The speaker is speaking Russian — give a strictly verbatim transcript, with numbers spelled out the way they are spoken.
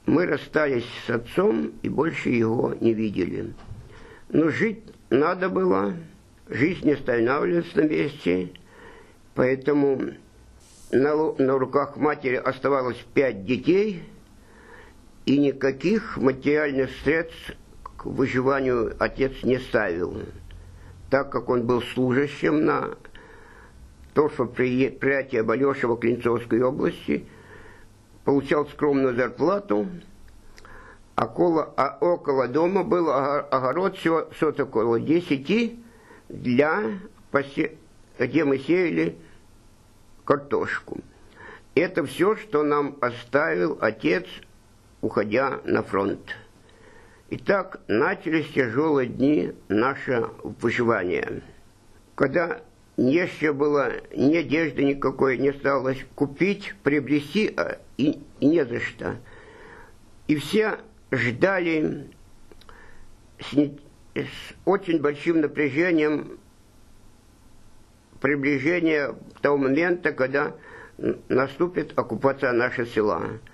мы расстались с отцом и больше его не видели. Но жить надо было, жизнь не останавливается на месте, поэтому на, на руках матери оставалось пять детей, и никаких материальных средств к выживанию отец не ставил, так как он был служащим на торфопредприятии Балешева Клинцовской области, получал скромную зарплату, а около, а около дома был огород всего соток около десяти, для, где мы сеяли картошку. Это все, что нам оставил отец, уходя на фронт. Итак, начались тяжелые дни нашего выживания, когда нечего было, ни одежды никакой не осталось купить, приобрести, а и, и не за что. И все ждали с, не, с очень большим напряжением приближения того момента, когда наступит оккупация нашего села.